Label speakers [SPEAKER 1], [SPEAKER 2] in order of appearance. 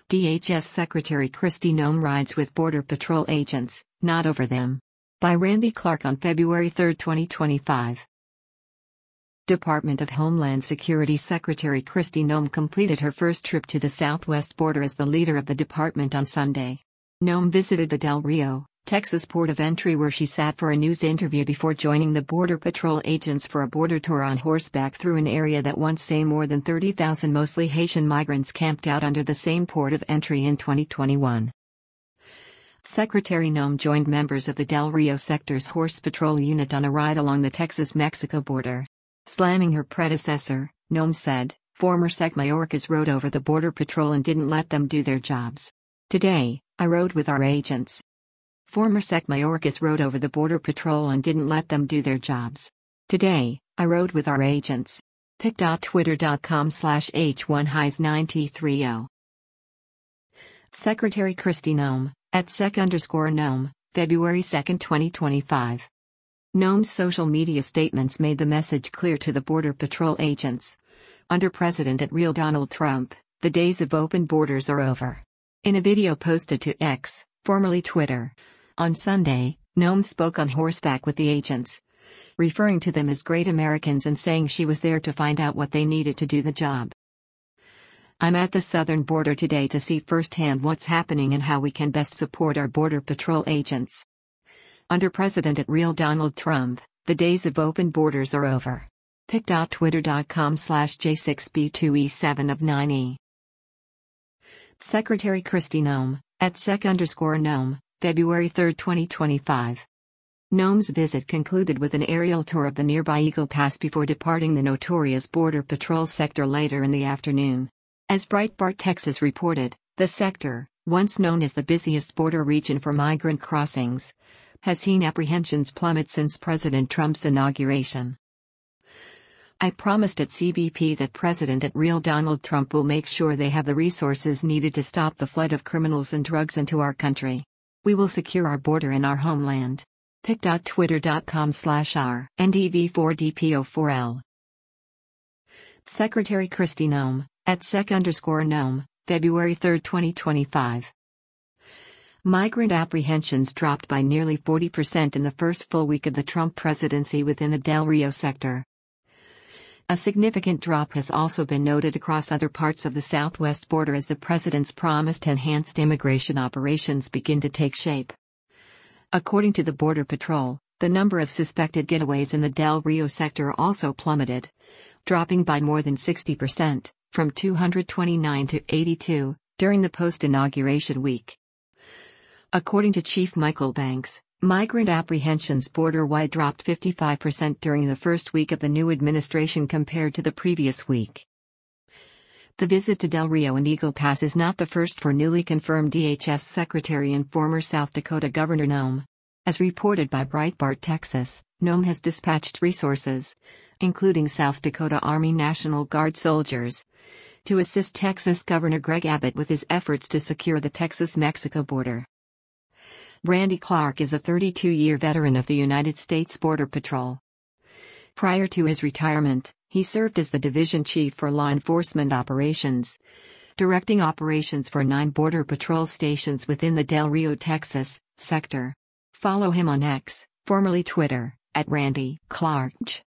[SPEAKER 1] DHS Secretary Kristi Noem rides with Border Patrol agents, not over them. By Randy Clark on February 3, 2025. Department of Homeland Security Secretary Kristi Noem completed her first trip to the southwest border as the leader of the department on Sunday. Noem visited the Del Rio, Texas port of entry where she sat for a news interview before joining the Border Patrol agents for a border tour on horseback through an area that once saw more than 30,000 mostly Haitian migrants camped out under the same port of entry in 2021. Secretary Noem joined members of the Del Rio sector's Horse Patrol unit on a ride along the Texas-Mexico border. Slamming her predecessor, Noem said, "Former Sec Mayorkas rode over the Border Patrol and didn't let them do their jobs. Today, I rode with our agents. Former Sec Mayorkas rode over the Border Patrol and didn't let them do their jobs. Today, I rode with our agents." pic.twitter.com/h1heis9t30. Secretary Kristi Noem, @sec_Noem, February 2, 2025. Noem's social media statements made the message clear to the Border Patrol agents. Under President @Real Donald Trump, the days of open borders are over. In a video posted to X, formerly Twitter, on Sunday, Noem spoke on horseback with the agents, referring to them as great Americans and saying she was there to find out what they needed to do the job. "I'm at the southern border today to see firsthand what's happening and how we can best support our Border Patrol agents. Under President @Real Donald Trump, the days of open borders are over." pic.twitter.com/j6b2e7 of 9e. Secretary Kristi Noem, @sec_Noem, February 3, 2025. Noem's visit concluded with an aerial tour of the nearby Eagle Pass before departing the notorious Border Patrol sector later in the afternoon. As Breitbart Texas reported, the sector, once known as the busiest border region for migrant crossings, has seen apprehensions plummet since President Trump's inauguration. "I promised at CBP that President @Real Donald Trump will make sure they have the resources needed to stop the flood of criminals and drugs into our country. We will secure our border and our homeland." pic.twitter.com/r/ndv4dpo4l. Secretary Kristi Noem, @sec_Noem, February 3, 2025. Migrant apprehensions dropped by nearly 40% in the first full week of the Trump presidency within the Del Rio sector. A significant drop has also been noted across other parts of the southwest border as the president's promised enhanced immigration operations begin to take shape. According to the Border Patrol, the number of suspected getaways in the Del Rio sector also plummeted, dropping by more than 60%, from 229 to 82, during the post-inauguration week. According to Chief Michael Banks, migrant apprehensions border-wide dropped 55% during the first week of the new administration compared to the previous week. The visit to Del Rio and Eagle Pass is not the first for newly confirmed DHS Secretary and former South Dakota Governor Noem. As reported by Breitbart Texas, Noem has dispatched resources, including South Dakota Army National Guard soldiers, to assist Texas Governor Greg Abbott with his efforts to secure the Texas-Mexico border. Randy Clark is a 32-year veteran of the United States Border Patrol. Prior to his retirement, he served as the division chief for law enforcement operations, directing operations for 9 Border Patrol stations within the Del Rio, Texas, sector. Follow him on X, formerly Twitter, @Randy Clark.